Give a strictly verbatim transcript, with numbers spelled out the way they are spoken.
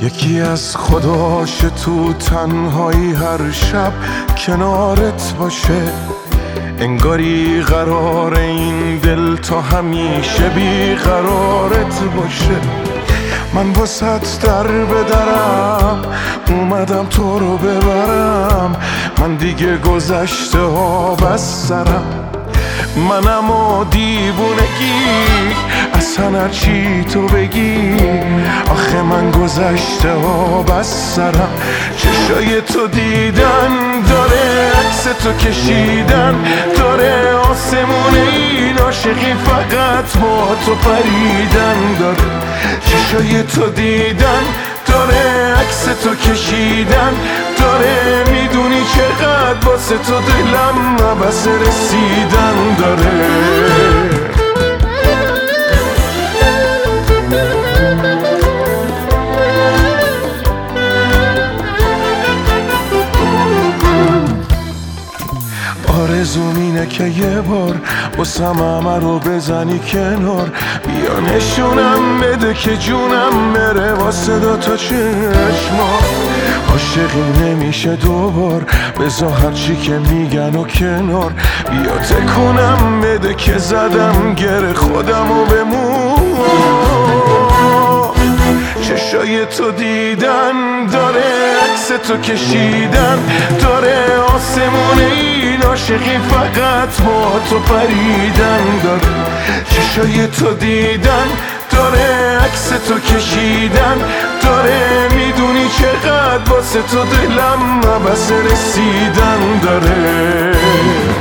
یکی از خداش تو تنهایی هر شب کنارت باشه، انگاری قرار این دل تا همیشه بی قرارت باشه. من واسط در بدرم اومدم تو رو ببرم، من دیگه گذشته ها بس سرم. منم و دیوونگی اصلا هرچی تو بگی، آخه من گذشته ها بس سرم. چشای تو دیدن داره، عکس تو کشیدن داره، آسمون این عاشقی فقط با تو پریدن داره. چشای تو دیدن داره، عکس تو کشیدن داره، میدونی چقدر واسه تو دلم عبس رسیدن داره. آرزوم اینه که یه بار واسم همه رو بزنی کنار، بیا نشونم بده که جونم بره واسه دوتا چشما. عاشقی نمیشه دوبار، بذار هرچی که میگن و کنار، بیا تکونم بده که زدم گره خودم و بمون. چشای تو دیدن داره، عکس تو کشیدن داره، آسمون این عاشقی فقط با تو پریدن داره. چشای تو دیدن داره، عکس تو کشیدن داره، میدونی چقدر واسه تو دلم عبس رسیدن داره.